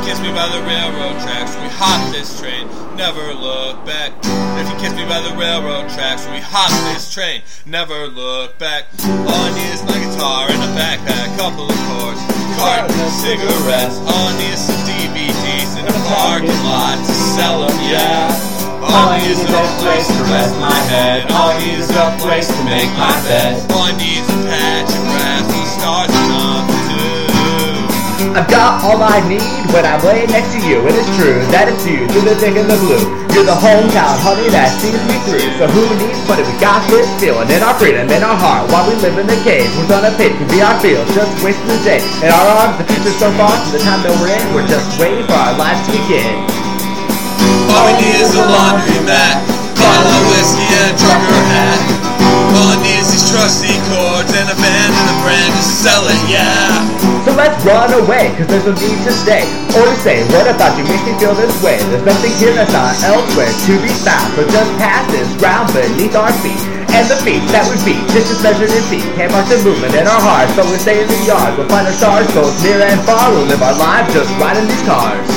kiss me by the railroad tracks, we hop this train, never look back. If you kiss me by the railroad tracks, we hop this train, never look back. All I need is my guitar and a backpack, couple of chords, carton of cigarettes. All I need is some DVDs in a parking lot to sell them, yeah. All I need is a place to rest my head. All I need is a place to make my bed. All I need is a patch of grass with the stars to come to. I've got all I need when I'm laying next to you. It is true that it's you through the thick and the blue. You're the hometown honey that sees me through. So who needs money? We got this feeling in our freedom, in our heart. While we live in the cave, we're on a pit can be our field. Just wasting the day. In our arms, the future's so far. To the time that we're in, we're just waiting for our lives to begin. All we need is a laundry mat, bottle of whiskey and a trucker hat. All I need is these trusty chords and a band and a brand to sell it, yeah. So let's run away, cause there's no need to stay. Or to say, what about you makes me feel this way? There's nothing here that's not elsewhere to be found. So just pass this ground beneath our feet. And the feet that we beat, just as measured in feet. Can't mark the movement in our hearts, but we'll stay in the yard. We'll find our stars both near and far. We'll live our lives just riding these cars.